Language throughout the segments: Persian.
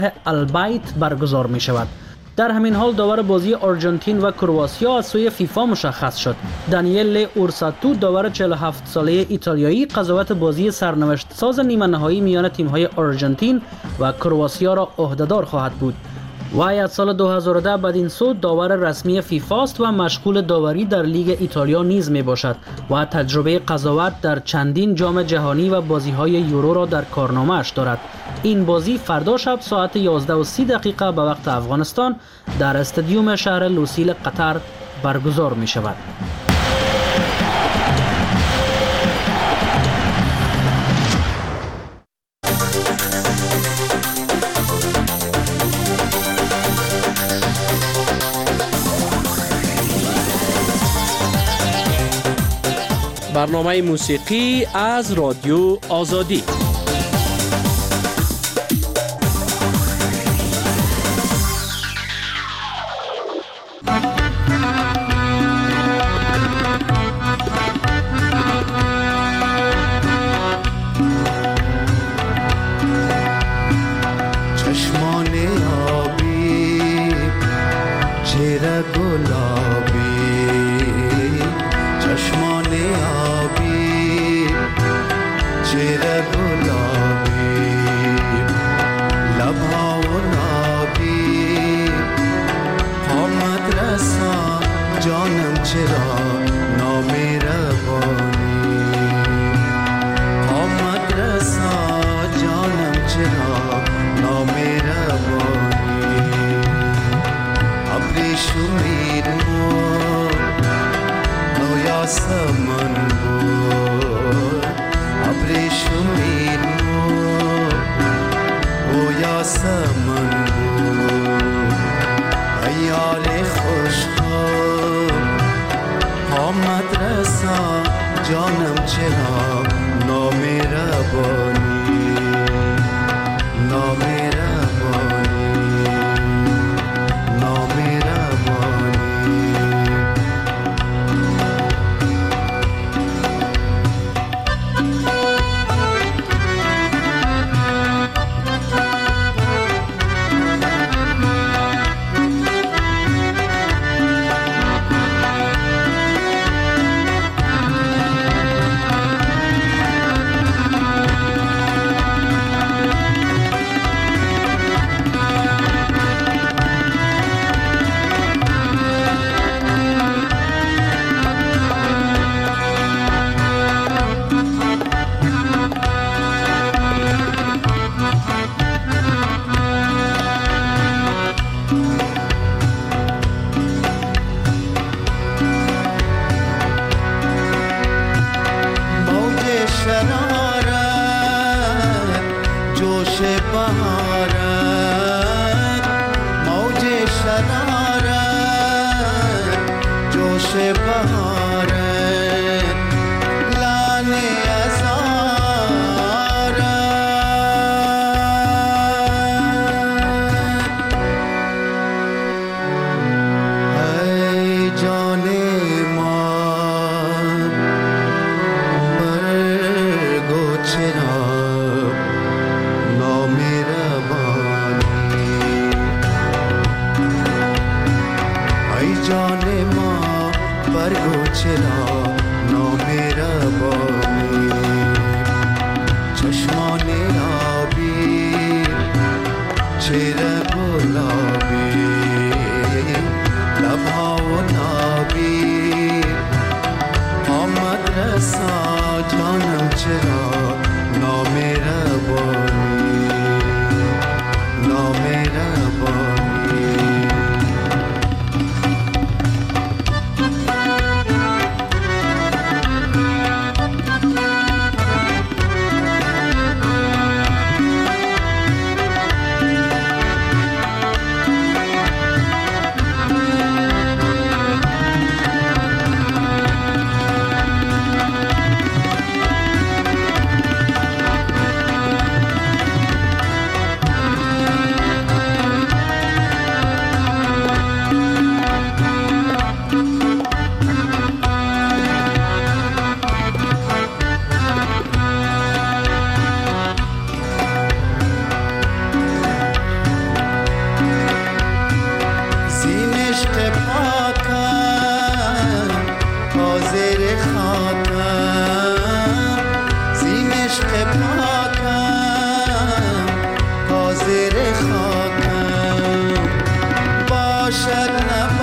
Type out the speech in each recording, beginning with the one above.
البیت برگزار می شود. در همین حال داور بازی آرژانتین و کرواتیا از سوی فیفا مشخص شد. دانیل اورساتو داور 47 ساله ایتالیایی قضاوت بازی سرنوشت ساز نیمه نهایی میان تیم‌های آرژانتین و کرواتیا را عهده‌دار خواهد بود. وی از سال 2010 بدین سو داور رسمی فیفا است و مشغول داوری در لیگ ایتالیا نیز می باشد و تجربه قضاوت در چندین جام جهانی و بازی‌های یورو را در کارنامه‌اش دارد. این بازی فردا شب ساعت 11:30 به وقت افغانستان در استادیوم شهر لوسیل قطر برگزار می شود. برنامه موسیقی از رادیو آزادی. زیر خاکم باشد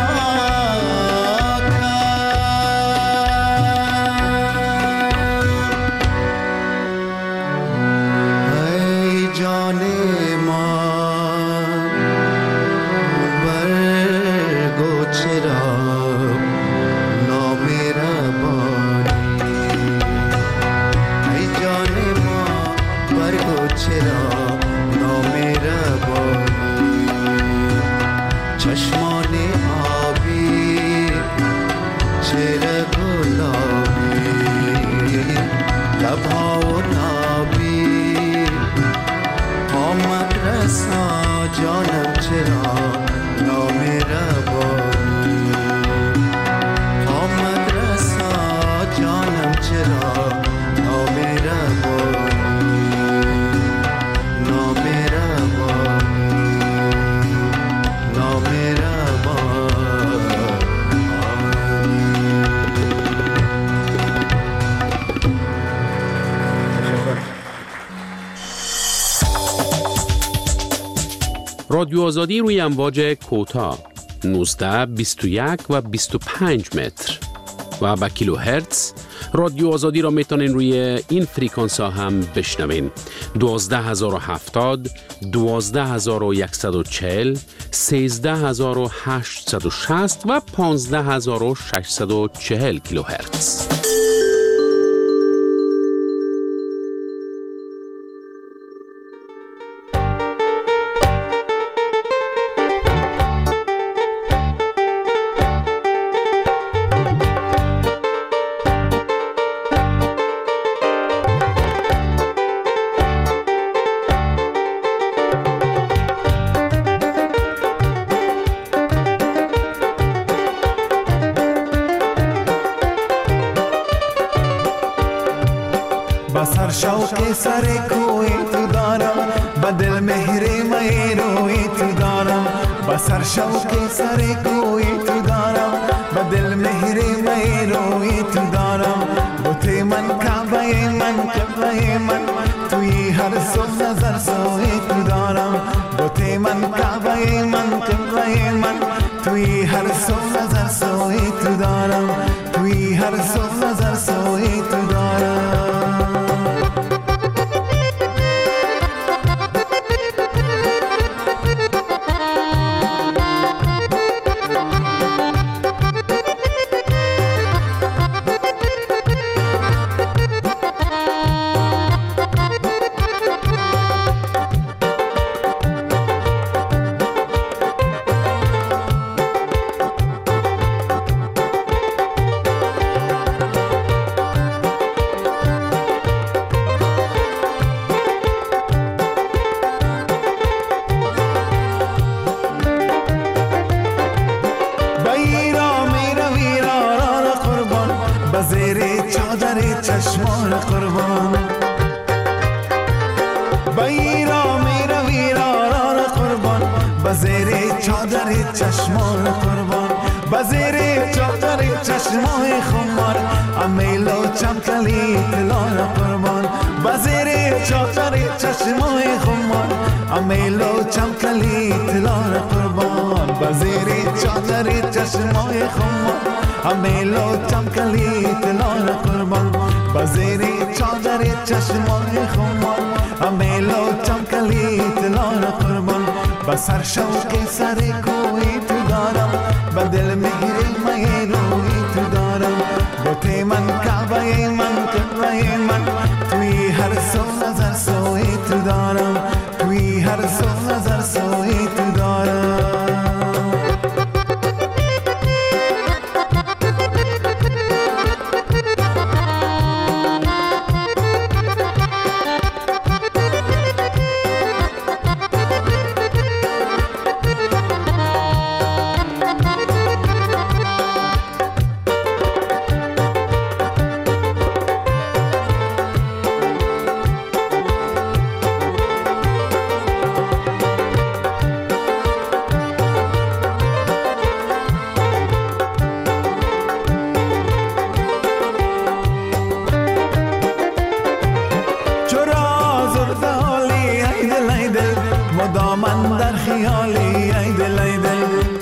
رادیو آزادی روی امواج کوتاه 19، 21 و 25 متر و با کیلو هرتز. رادیو آزادی را میتونین روی این فریکانس ها هم بشنوین: 12070، 12140، 13860 و 15640 کیلو هرتز. بسر شوق سر کوی تو دارم، بدل مهر میروی تو دارم. بسر شوق سر کوی تو دارم، بدل مهر میروی تو دارم. بوته من کعبه من توی هر سو نظر سوی تو دارم. بوته من کعبه من توی هر سو نظر سوی تو دارم. توی هر سو نظر سوی تو دارم. چشمان قربان بیرا میرا ویران قربان، بزیر چادر چشمان قربان. بزیر چادر چشمان خمار امیلو چمکلی تلان قربان. بزیر چادر چشمان خمار امیلو چمکلی تلان قربان. بزیر چادر چشمان خمار امیلو چمکلی تلان قربان. بزیر چادر چشمان خمار امیلو چمکلی تلان قربان. بسر شوق سر کوی تو دارم، بدل مهر میروی تو دارم. بوته من کعبه من توی هر سو نظر سوی تو دارم. توی هر سو نظر سوی تو دارم. مدام در خیالی ای دل ای دل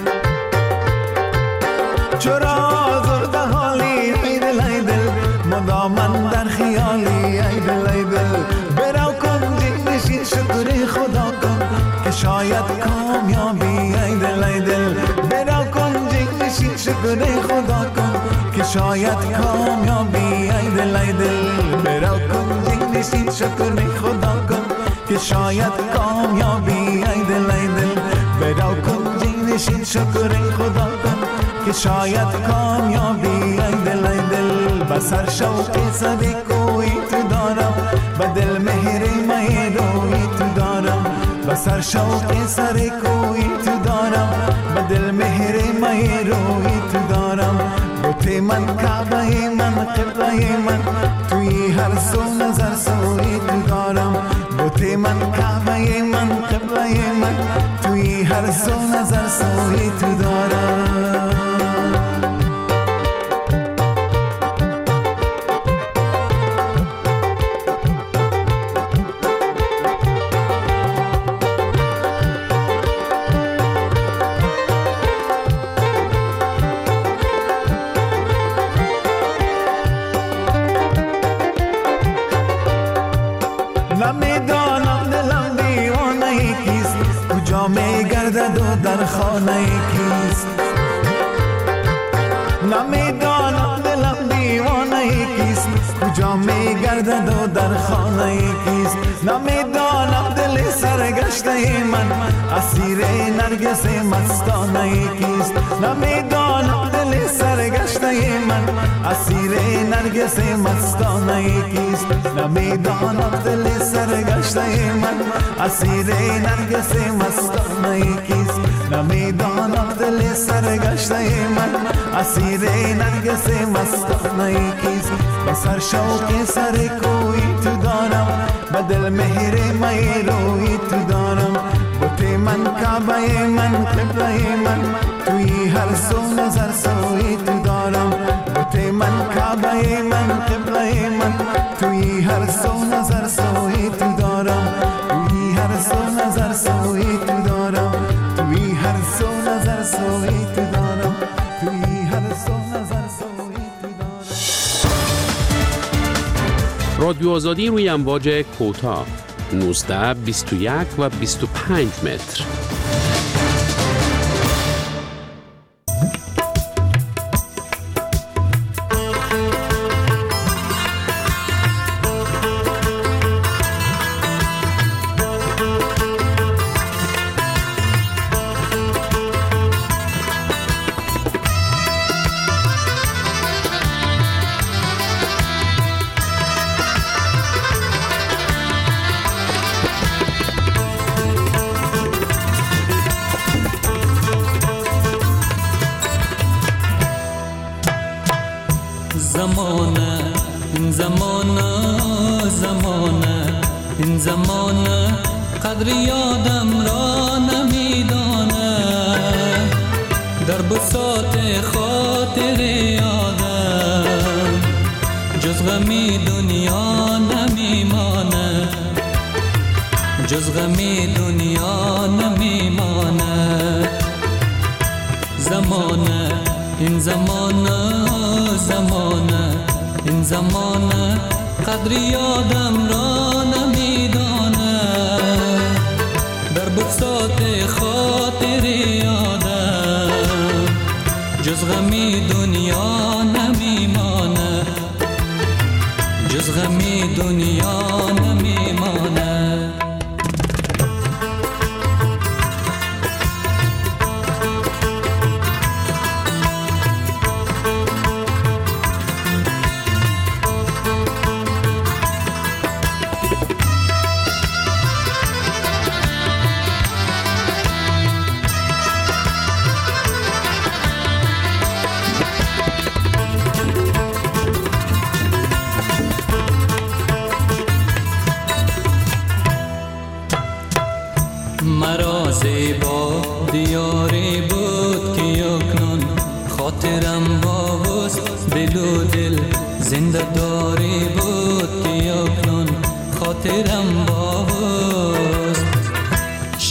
چرا زرده حالی ای دل ای دل مدام در خیالی ای دل ای دل برو کن جی نشین شکر خدا کن که شاید کامیابی ای دل ای دل برو کن جی نشین شکر خدا کن که شاید کامیابی ای دل ای دل برو کن جی نشین شکر خدا کن که شاید کامیابی ای دل ای دل برو کن جی نشین شکر خدا کن که شاید کامیابی ای دل ای دل بسر شوق صدی کوئی تو دارم به دل مهر مهروی تو دارم بسر شوق سر کوئی تو دارم به دل مهر مهروی تو دارم بوت من کعبه من قبله من توی هر سو نظر سوی تو دارم بوت من کعبه من قبله من توی هر سو نظر سوی تو دارم در خانه کیست نمیدانم دلم دیوانه کیست کجا میگردد و در خانه کیست نمیدانم دل سرگشته من اسیر نرگس مستانه کیست نمیدانم دل سرگشته من اسیر نرگس مستانه کیست نمیدانم دل سرگشته من اسیر نرگس مستانه کیست نمیدانم دل سرگشته من اسیر نرگس مستانه کیست بسر شوق سر کوی تو دارم به دل مهر مهروی تو دارم بوت من کعبه من قبله من توی هر سو نظر سوی تو دارم بوت من کعبه من قبله من توی هر سو نظر سوی تو دارم توی هر سو نظر سوی تو دارم توی هر سو نظر سوی تو دارم توی هر سو نظر سوی تو دارم رادیو آزادی روی امواج کوتاه 19 21 و 25 متر. این زمانه قدر یادم را نمیدانه در بساط خاطر یادم جز غمی دنیا نمیمانه جز غمی دنیا نمیمانه زمانه این زمانه قدر یادم را نمیدانه در بساط خاطر یادم جز غمی دنیا نمیمانه جز غمی دنیا نمیمانه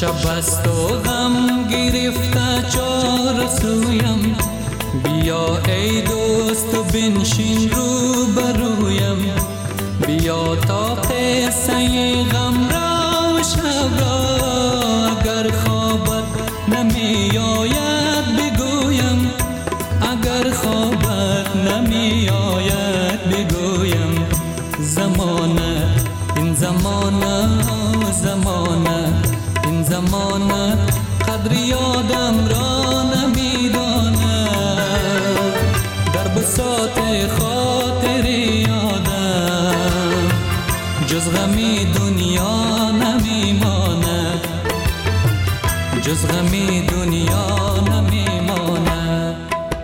شب است و غم گرفته چار سویم، بیا ای دوست و بنشین رو برویم، بیا تا قصه غم را و شب را اگر خوابت نمی آید بگویم، اگر خوابت نمی آید بگویم. زمانه این زمانه زمانه این زمانه قدر یادم را نمی داند، در بساط خاطر یادم جز غمی دنیا نمی ماند، جز غمی دنیا نمی ماند.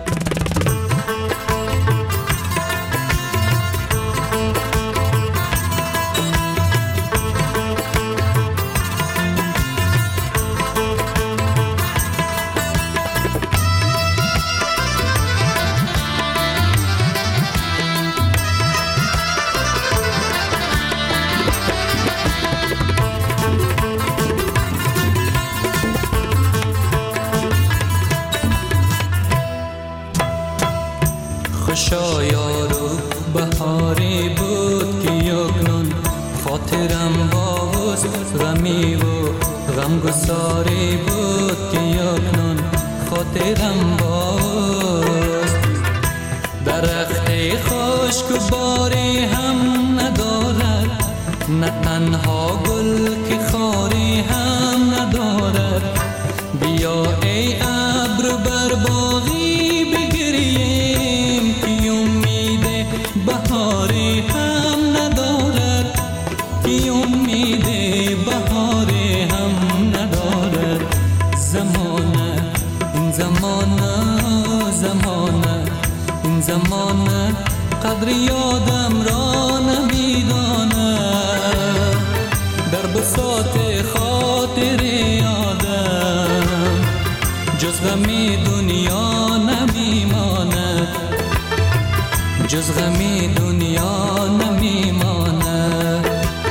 خوشا یارو بهاری بود که یکنون خاطرم باز غمی و غمگساری بود که یکنون خاطرم باز. درخت خشک و باری هم ندارد، نه تنها گل که خاری هم ندارد. بیا ای ابر بر باغی بگریم که امید بهاری هم ندارد، که امید بهاری هم ندارد. زمانه این زمانه زمانه این زمانه قدر یادم را نمی داند، در بساط خاطر یادم جز غمی دنیا نمی ماند، جز غمی دنیا نمی ماند.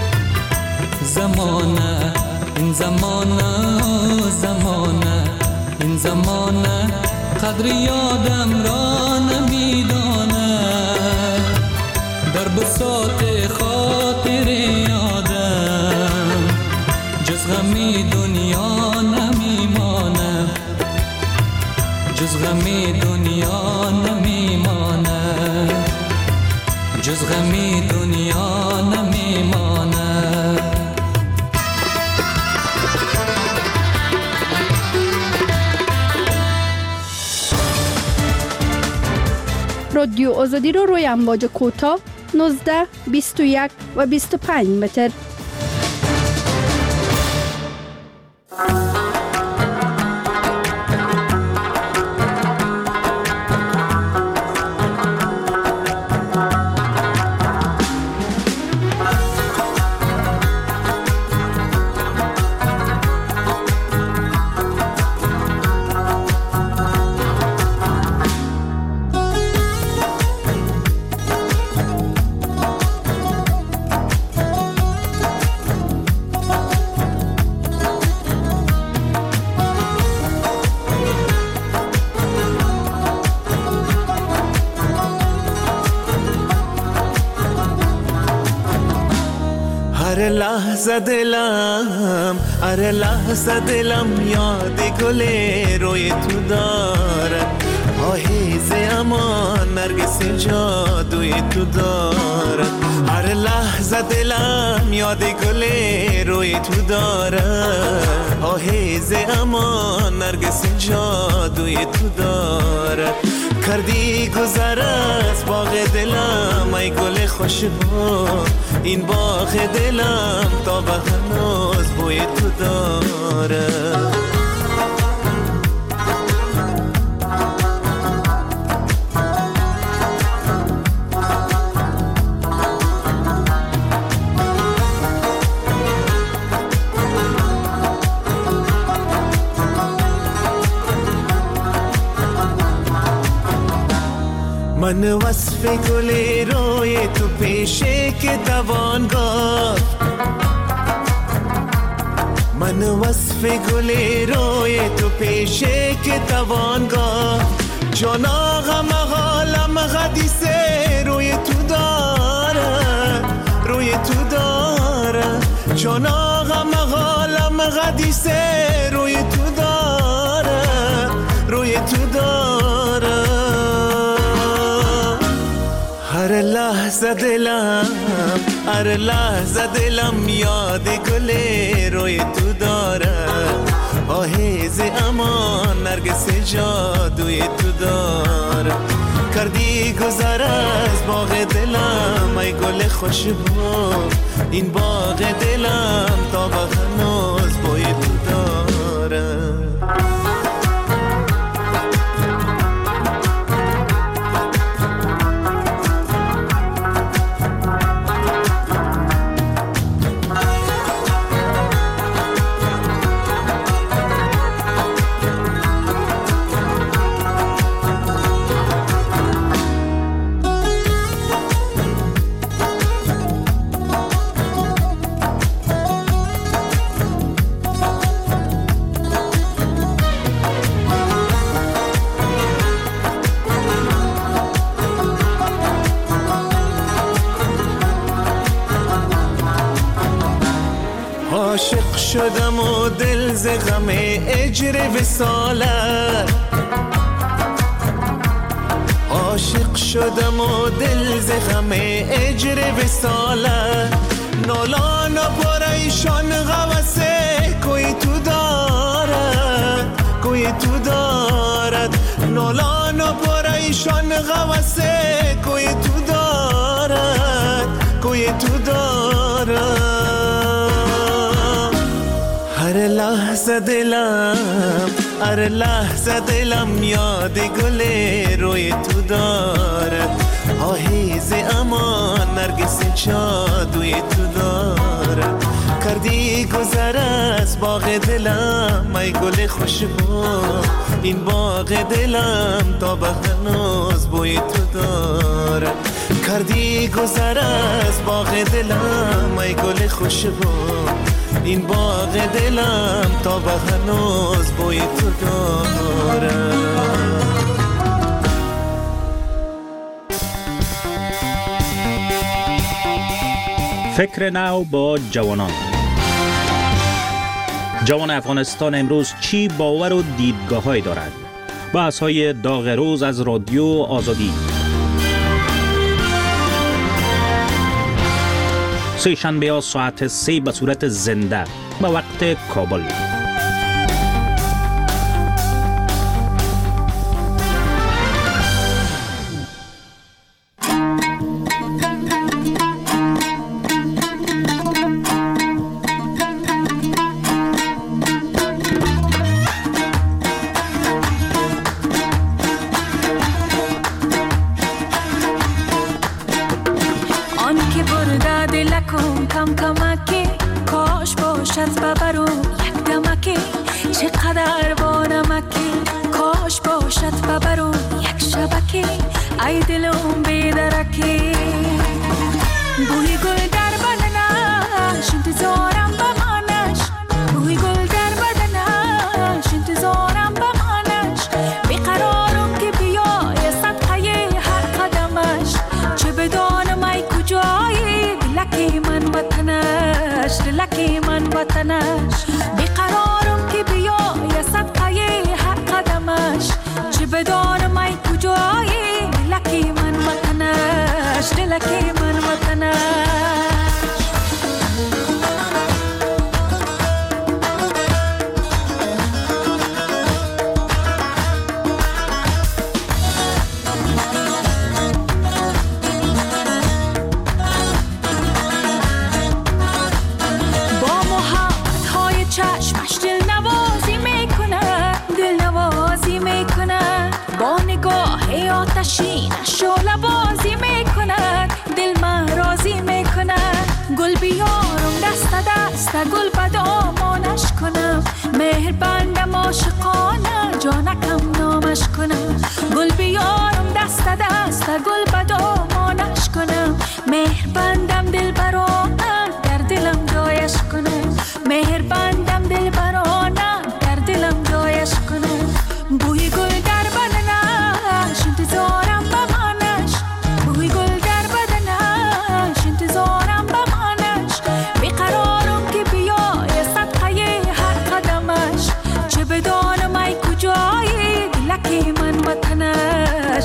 زمانه این زمانه زمانه این زمانه قدر یادم را نمی داند، در بساط خاطر یادم جز غمی دنیا نمی ماند، جز غمی دنیا نمی ماند، جز غمی دنیا نمی ماند. رادیو آزادی رو روی امواج کوتاه 19, 21 و 25 متر. هر لحظه دلم هر لحظه دلم یاد گل روی تو دارد، آهیز امان نرگس جادوی تو دارد. هر لحظه دلم یاد گل روی تو دارد، آهیز امان نرگس جادوی تو دارد. کردی گذر از باغ دلم ای گل خوشبو، این باغ دلم تا به هنوز بوی تو دارد. من وصف گل روی تو پیشه که دوان گفت، من من وصف گل روی تو پیشه که توانگاه جان آقا مقالم حدیثه روی تو داره روی تو داره جان آقا مقالم حدیثه روی تو داره روی تو داره هر لحظه دلم یاد گل روی تو داره آهیز امان نرگس جادوی تو داره کردی گذر از باغ دلم ای گل خوشبو این باغ دلم تا به هنوز بوی تو داره عاشق شدم و دل ز غم اجر وصالت عاشق شدم و دل ز غم اجر وصالت نالان و پریشان غوثه کوی تو دارد کوی تو دارد نالان و پریشان غوثه کوی تو دارد کوی تو دارد هر لحظه دلم یاد گل روی تو داره آهیز امان نرگس جادوی تو داره کردی گذر از باغ دلم ای گل خوشبو این باغ دلم تا به هنوز بوی تو داره کردی گذر از باغ دلم ای گل خوشبو این باغ دلم تا به هنوز بوی تو داره فکر نو با جوانان. جوان افغانستان امروز چی باور و دیدگاه‌هایی دارد؟ بحث‌های داغ روز از رادیو آزادی. سه شنبه ساعت 3 به صورت زنده به وقت کابل. گل بدامانش کنم مهربانم عاشقانه جانکم نامش کنم گل بیارم دست دست گل بدامانش کنم مهربانم دل برانه در دلم جایش کنم مهربانم دل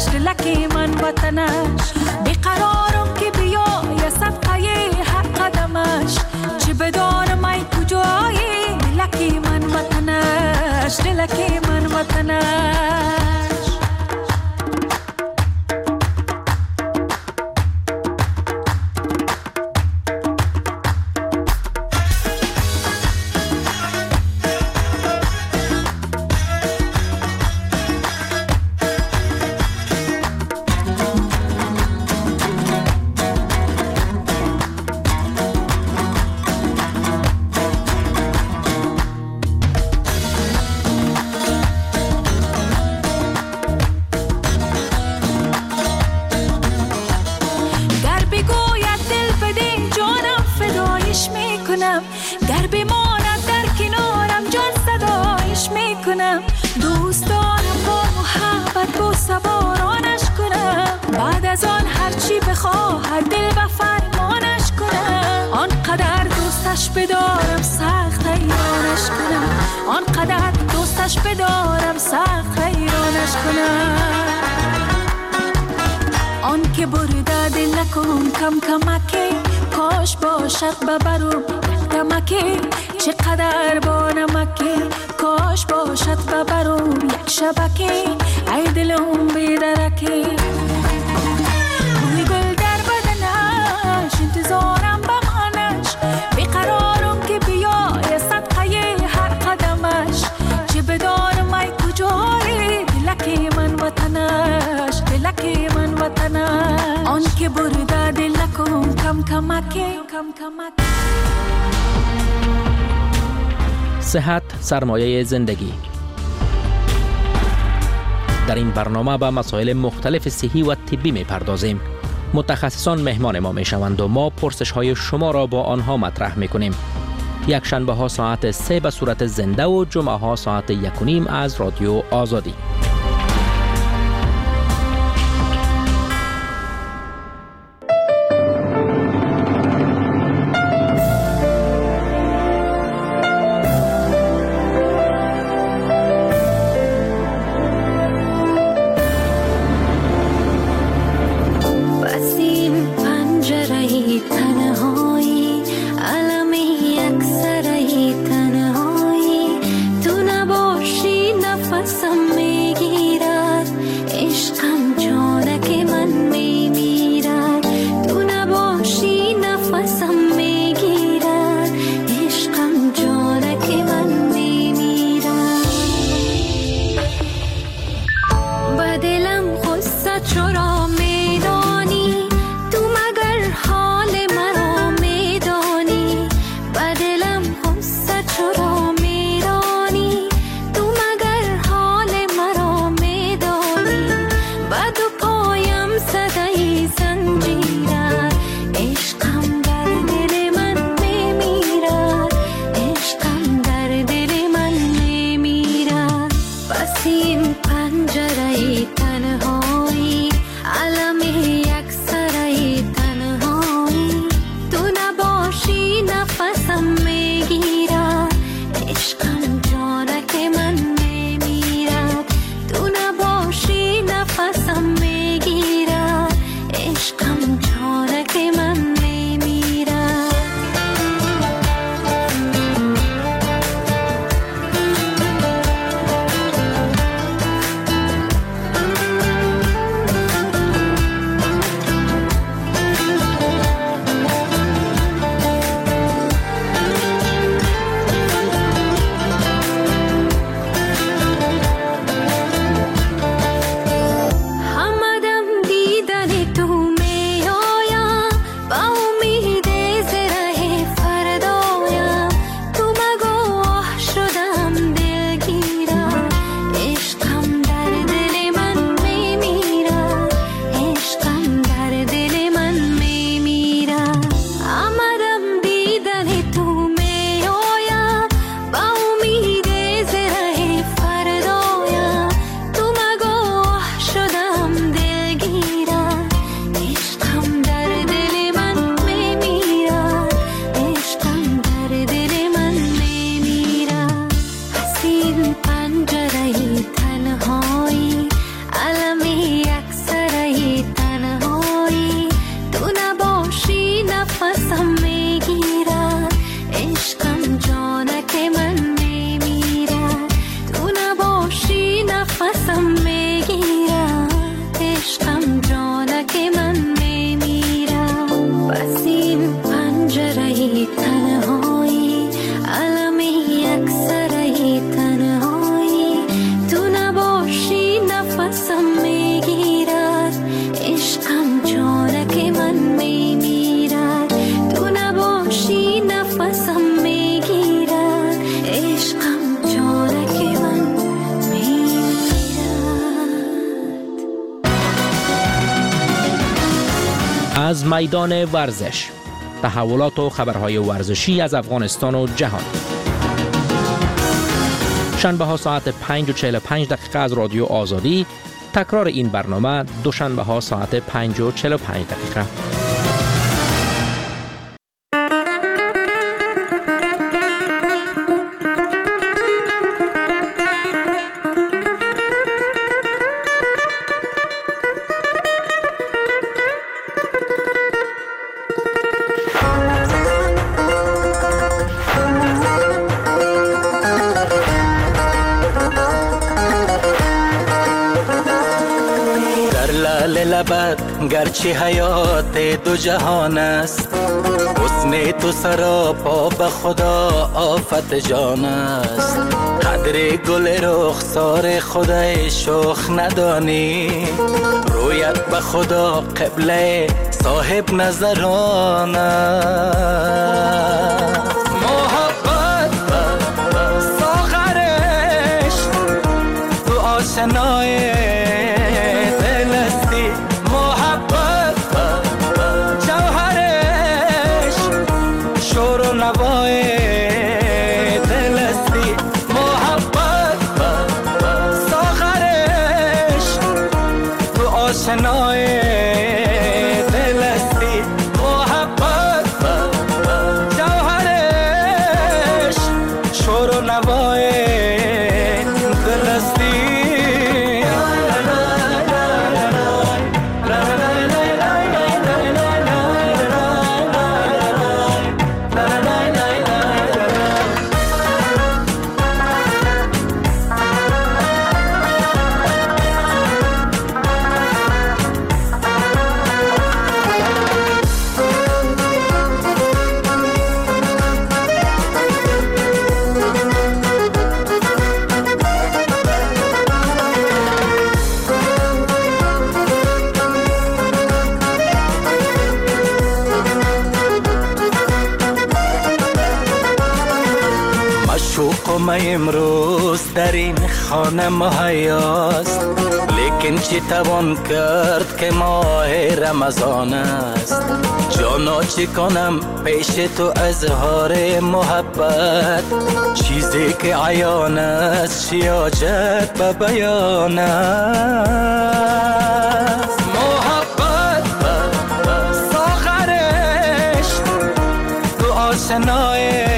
دلکی من وطنش بیقرارم که بیای صدقه هر قدمش چه بدانم ای کجایی دلکی من وطنش دلکی من وطنش گر بماند در کنارم جان صدایش میکنم دوست دارم با محبت با سوارانش کنم بعد از آن هرچی بخواهد دل به فرمانش کنم آنقدر دوستش بدارم سخت حیرانش کنم آنقدر دوستش بدارم سخت حیرانش کنم آن که برده دل نکن کم کمکی کاش باشد ببرم کمکی چقدر با نمکی کاش باشد ببرم یک شبکی ای دلم بیدرکی روی گل در بدنش انتظارم بمانش بیقرارم که بیای صدقه هر قدمش چه بدانم ای کجایی دلکی من وطنش دلکی من وطنش آن که برده دل نکن کم کمکی کم کمکی صحت سرمایه زندگی. در این برنامه به مسائل مختلف صحی و طبی می‌پردازیم. متخصصان مهمان ما میشوند و ما پرسش‌های شما را با آنها مطرح می‌کنیم. یک شنبه ها ساعت 3 به صورت زنده و جمعه ها ساعت 1:30 از رادیو آزادی. چرا میرانی تو مگر حال از میدان ورزش، تحولات و خبرهای ورزشی از افغانستان و جهان. شنبه ها ساعت 5:45 از رادیو آزادی. تکرار این برنامه دوشنبه ها ساعت 5:45. گرچه حیات دو جهان است، حسن تو سراپا به خدا آفت جان است. قدر گل رخسار خدای شوخ ندانی، رویت به خدا قبله صاحب نظران است. محبت ساغرش تو آشنای امروز در این خانه مهیاست، لیکن چی توان کرد که ماه رمضان است. جانا چی کنم پیش تو اظهار محبت، چیزی که عیان است چی حاجت به بیان است. محبت ساغرش تو آشنای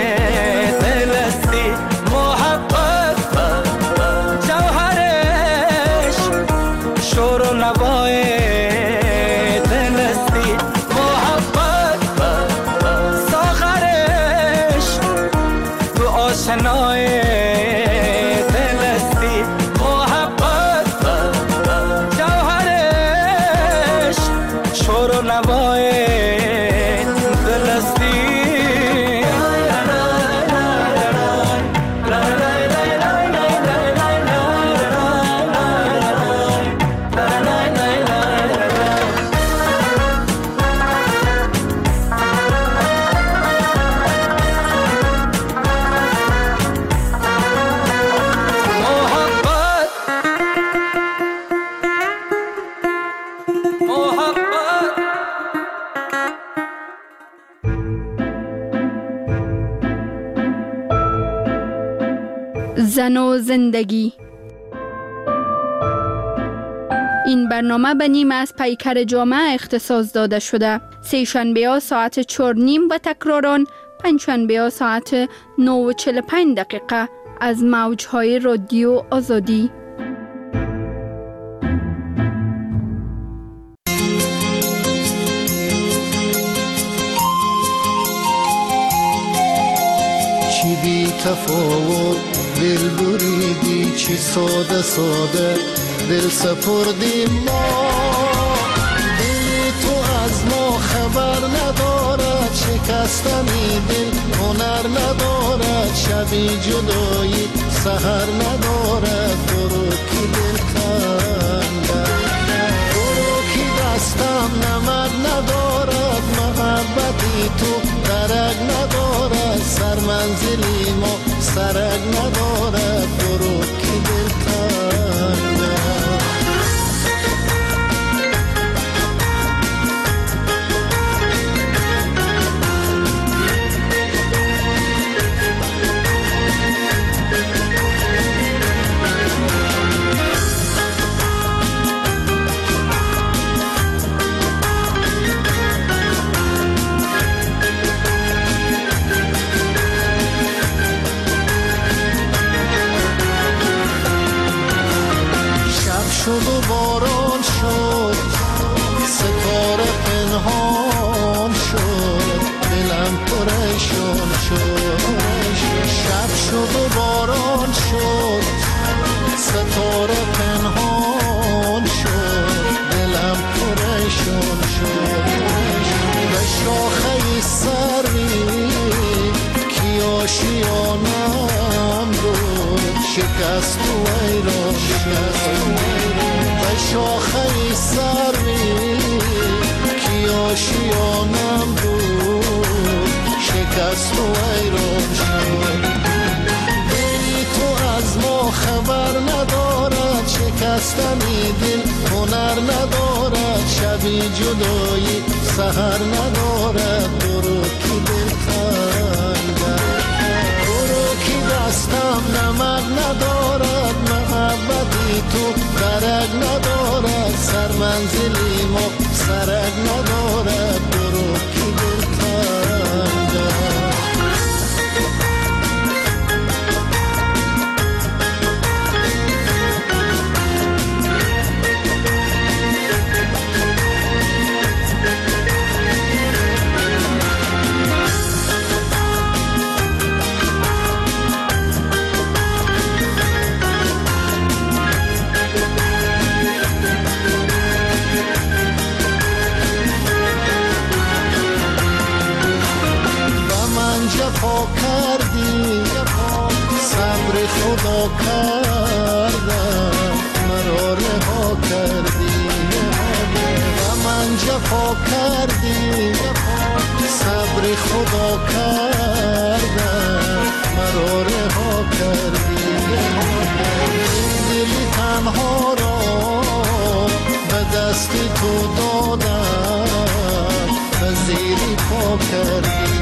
زن و زندگی. این برنامه به نیم از پیکر جامعه اختصاص داده شده. سه شنبه ها ساعت 4:30 و تکراران پنج شنبه ها ساعت 9:45 از موجهای رادیو آزادی. چی بی تفاوت دل بریدی، چی ساده ساده دل سپردی ما. دل تو از ما خبر ندارد، شکستنی دل هنر ندارد. شبی جدایی سحر ندارد. برو کی دل کندد، برو کی دستم نمد ندارد. محبتی تو درک ندارد، سر منزلی ما سرک ندارد. برو کی دل کندد. باران شد ستاره پنهان شد دلم پریشان شد شب شد و باران شد ستاره پنهان شد دلم پریشان شد به شاخه سری کی آشیانم رو شکست و ایران شد به شاخه سری کی آشیانم رو شکست و ایران شد دلی تو از ما خبر ندارد شکستنی دل هنر ندارد شبی جدایی سحر ندارد برو کی دل تنگد برو کی دستم نمک ندارد محبتی تو درک ندارد سر منزلی ما سرک ندارد برو کی دل تنگد جفا کردی صبر خدا کردم مرا رها کردی و من جفا کردی صبر خدا کردم مرا رها کردی دلی تنها را به دست تو دادم و زیری پا کردی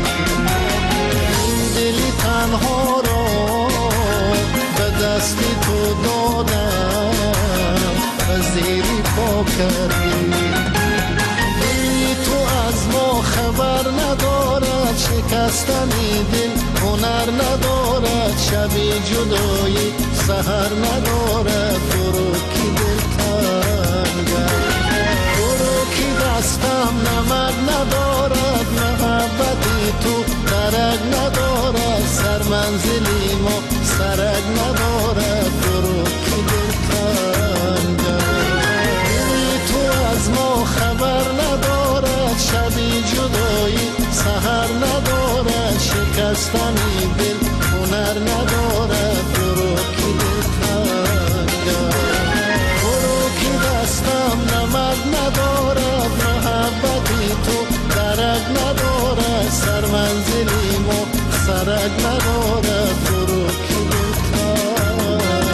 دلی تنها را به دست تو دادم و زیری پا کردی دلی تو از ما خبر ندارد شکستنی دل هنر ندارد شبی جدایی سحر ندارد برو کی دل تنگد برو کی دستم نمک ندارد محبتی تو درک ندارد سر منزلی ما سرک ندارد برو کی دل تنگد دلی تو از ما خبر ندارد شبی جدایی سحر ندارد شکستنی دل هنر ندارد برو کی دل تنگد برو کی دستم نمک ندارد محبتی تو درک ندارد سر منزلی ما سرک ندارد برو کی دل تنگد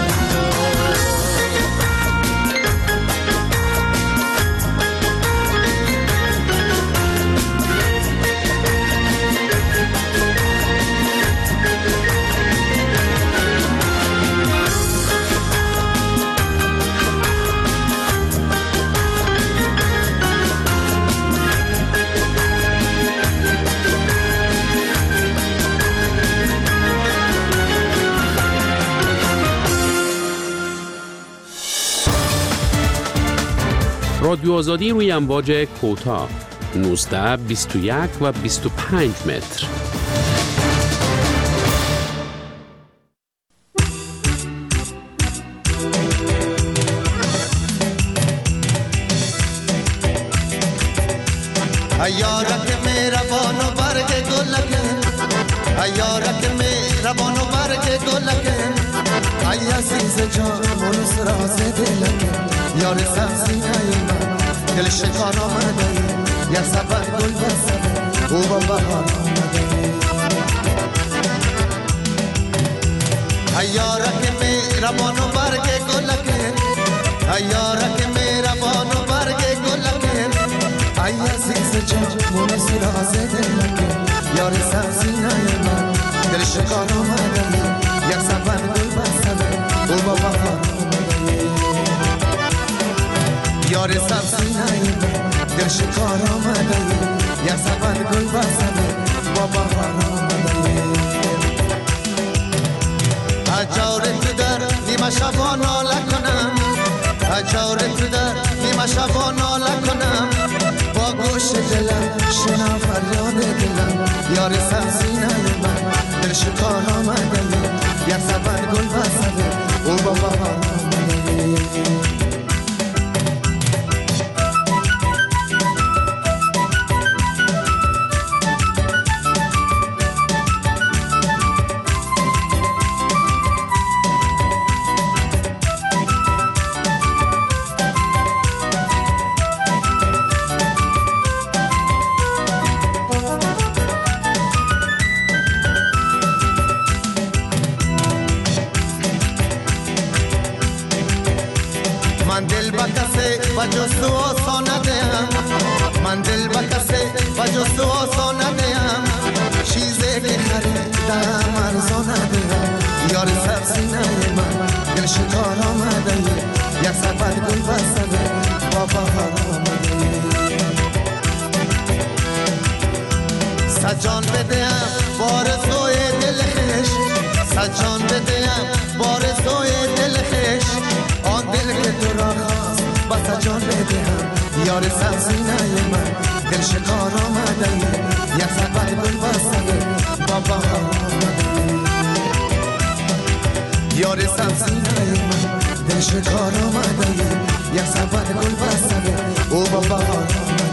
رادیو آزادی روی امواج کوتاه 19 21 و 25 متر. ایارک مهربان و برگ گلکه ایارک مهربان و برگ گلکه ای عزیز جان منس راز دلکه یار سبزی نیومد دل شکار آمده یا سبر گل بسده او با بهار آمده ایارک مهربان و برگ گلکه ایارک مهربان و برگ گلکه ای عزیز جان منس راز دلکه یار سبزی نیومد دل شکار آمده یا سبر گل بسده او با بهار یار سبزی نیومد دل شکار آمده یا سفر گل بزنه با بهار آمده اجاره تو در نیمه شبا ناله کنم اجار تو در نیمه شبا ناله کنم با گوش دلم شنا فریاد دلم یار سبزینه من دل شکار آمده یک سفر گل بسده او بابا من دل با کسی و جز تو آسان ندیم من دل با کسی و جز تو آسان ندیم چیزی که خریدم ارزان ندیم یار سبزینه من دل شکار آمده یک سفر گل بسده با بهار آمده سجان بدیم بارزوی دل خش سجان بدیم بارزوی دل خش آن دل که تو را خواست با سجان بدیم یار سبزینه من دل شکار آمده یک سفر گل بسده با بهار آمده یار سبزینه من دل شکار آمده یک سفر گل بسده او با بهار آمده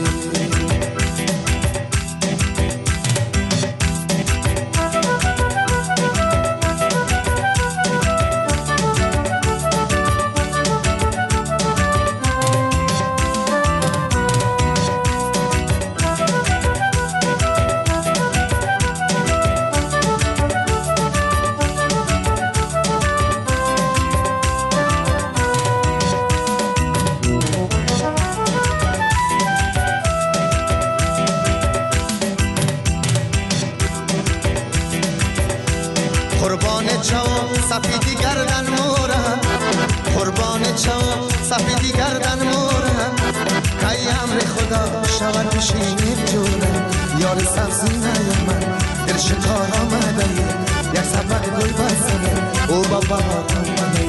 قربان چاو سفیدی گردن مورم قربان چاو سفیدی گردن مورم کای امر خدا شود پیشینی جورم یار سبزینه من دل شکار آمده یک سفر گل بسده او بابا آمده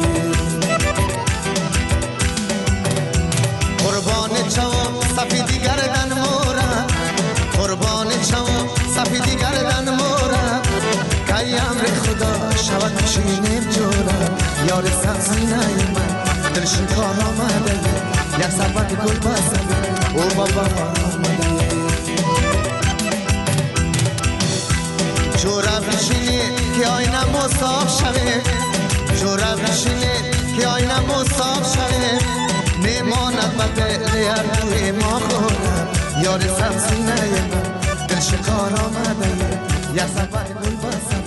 قربان چاو سفیدی گردن مورم قربان چاو سفیدی گردن مورم کای امر خدا شود پیشینیم جورم یار سبزینه من دل شکار آمده یک سفر گل بسده او بابا آمده جورم بشینی که آینه مصاف شوه جورم بشینی که آینه مصاف شوه میماند و دل هر دوی ما خورم یار سبزینه من دل شکار آمده یک سفر گل بسده